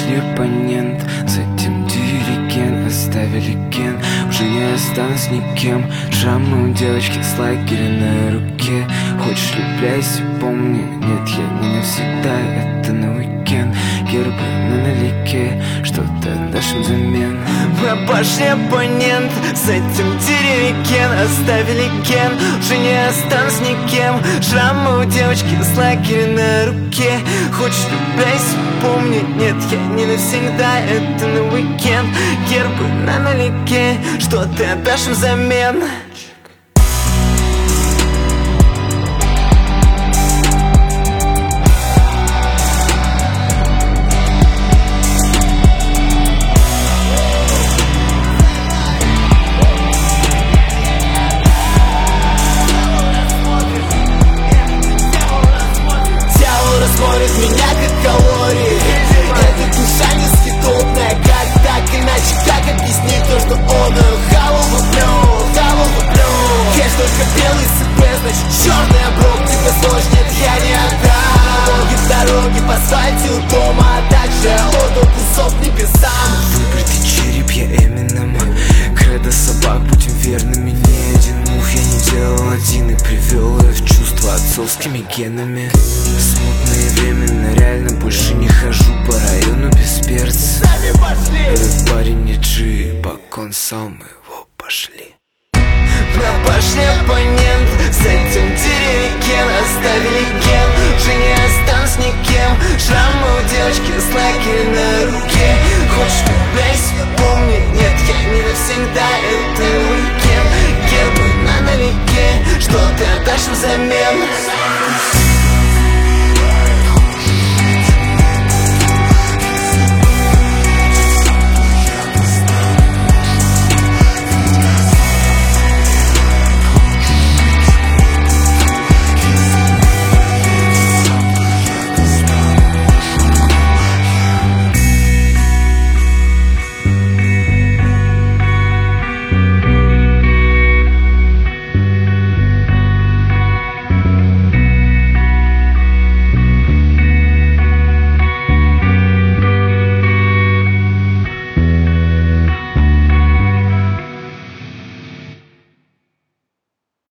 пошли оппонент. С этим диригент оставили ген. Уже не останусь никем. Шрамы у девочки с лагеря на руке. Хочешь влюбляйся, помни, нет, я не навсегда, это на уикенд. Гербы на налике, что ты дашь взамен. Мы пошли оппонент. С этим диригент оставили ген. Уже не останусь никем. Шрамы у девочки с лагеря на руке. Хочешь влюбляйся, помни, нет, я не навсегда, это на уикенд. Гербы на налике, что ты отдашь взамен. Смотрит меня как калории. Эта душа несъедобная. Как так иначе, как объяснить то, что он ее хавал вопрёк. Кэш только белый СП, значит черный оброк. Тебе сложь, нет, я не отдам. Налоги в дороге, по асфальте у дома, а также отдал кусок небесам. Выбритый череп, я Эминем. Кредо собак, будем верными. Ни один мув я не делал один и привел ее в чувство отцовскими генами. Смутно и временно, реально больше не хожу по району без перца. Этот парень не джип, он самый